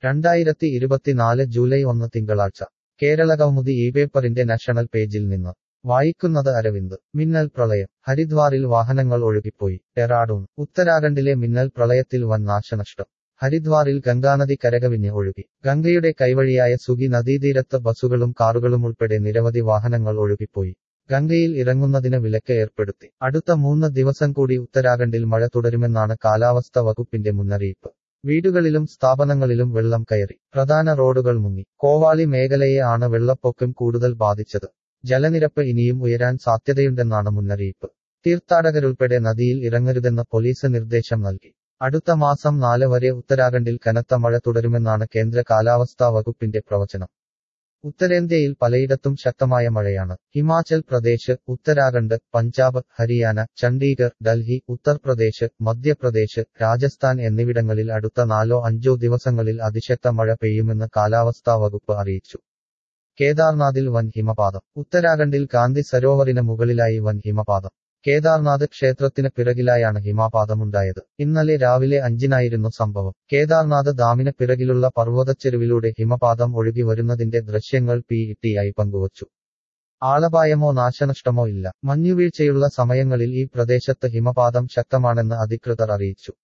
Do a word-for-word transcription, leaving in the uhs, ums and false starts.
രണ്ടായിരത്തി ഇരുപത്തിനാല് ജൂലൈ ഒന്ന് തിങ്കളാഴ്ച കേരളകൗമുദി ഈ പേപ്പറിന്റെ നാഷണൽ പേജിൽ നിന്ന് വായിക്കുന്നത് അരവിന്ദ് മിന്നൽ പ്രളയം ഹരിദ്വാറിൽ വാഹനങ്ങൾ ഒഴുകിപ്പോയി ഡെറാഡൂൺ ഉത്തരാഖണ്ഡിലെ മിന്നൽ പ്രളയത്തിൽ വൻ നാശനഷ്ടം ഹരിദ്വാറിൽ ഗംഗാനദി കരകവിഞ്ഞ് ഒഴുകി ഗംഗയുടെ കൈവഴിയായ സുഗി നദീതീരത്ത് ബസുകളും കാറുകളും ഉൾപ്പെടെ നിരവധി വാഹനങ്ങൾ ഒഴുകിപ്പോയി ഗംഗയിൽ ഇറങ്ങുന്നതിന് വിലക്ക് ഏർപ്പെടുത്തി അടുത്ത മൂന്ന് ദിവസം കൂടി ഉത്തരാഖണ്ഡിൽ മഴ തുടരുമെന്നാണ് കാലാവസ്ഥാ വകുപ്പിന്റെ മുന്നറിയിപ്പ് വീടുകളിലും സ്ഥാപനങ്ങളിലും വെള്ളം കയറി പ്രധാന റോഡുകൾ മുങ്ങി കോവാളി മേഖലയെ ആണ് വെള്ളപ്പൊക്കം കൂടുതൽ ബാധിച്ചത് ജലനിരപ്പ് ഇനിയും ഉയരാൻ സാധ്യതയുണ്ടെന്നാണ് മുന്നറിയിപ്പ് തീർത്ഥാടകരുൾപ്പെടെ നദിയിൽ ഇറങ്ങരുതെന്ന് പോലീസ് നിർദ്ദേശം നൽകി അടുത്ത മാസം നാല് വരെ ഉത്തരാഖണ്ഡിൽ കനത്ത മഴ തുടരുമെന്നാണ് കേന്ദ്ര കാലാവസ്ഥാ വകുപ്പിന്റെ പ്രവചനം ഉത്തരേന്ത്യയിൽ പലയിടത്തും ശക്തമായ മഴയാണ് ഹിമാചൽ പ്രദേശ് ഉത്തരാഖണ്ഡ് പഞ്ചാബ് ഹരിയാന ചണ്ഡീഗഡ് ഡൽഹി ഉത്തർപ്രദേശ് മധ്യപ്രദേശ് രാജസ്ഥാൻ എന്നിവിടങ്ങളിൽ അടുത്ത നാലോ അഞ്ചോ ദിവസങ്ങളിൽ അതിശക്ത മഴ പെയ്യുമെന്ന് കാലാവസ്ഥാ വകുപ്പ് അറിയിച്ചു കേദാർനാഥിൽ വൻ ഹിമപാതം ഉത്തരാഖണ്ഡിൽ ഗാന്ധി സരോവറിന് മുകളിലായി വൻ ഹിമപാതം കേദാർനാഥ് ക്ഷേത്രത്തിന് പിറകിലായാണ് ഹിമപാതമുണ്ടായത് ഇന്നലെ രാവിലെ അഞ്ചിനായിരുന്നു സംഭവം കേദാർനാഥ് ഡാമിന് പിറകിലുള്ള പർവ്വതച്ചെരുവിലൂടെ ഹിമപാതം ഒഴുകി വരുന്നതിന്റെ ദൃശ്യങ്ങൾ പി ടി ഐ പങ്കുവച്ചു ആളപായമോ നാശനഷ്ടമോ ഇല്ല മഞ്ഞുവീഴ്ചയുള്ള സമയങ്ങളിൽ ഈ പ്രദേശത്ത് ഹിമപാതം ശക്തമാണെന്ന് അധികൃതർ അറിയിച്ചു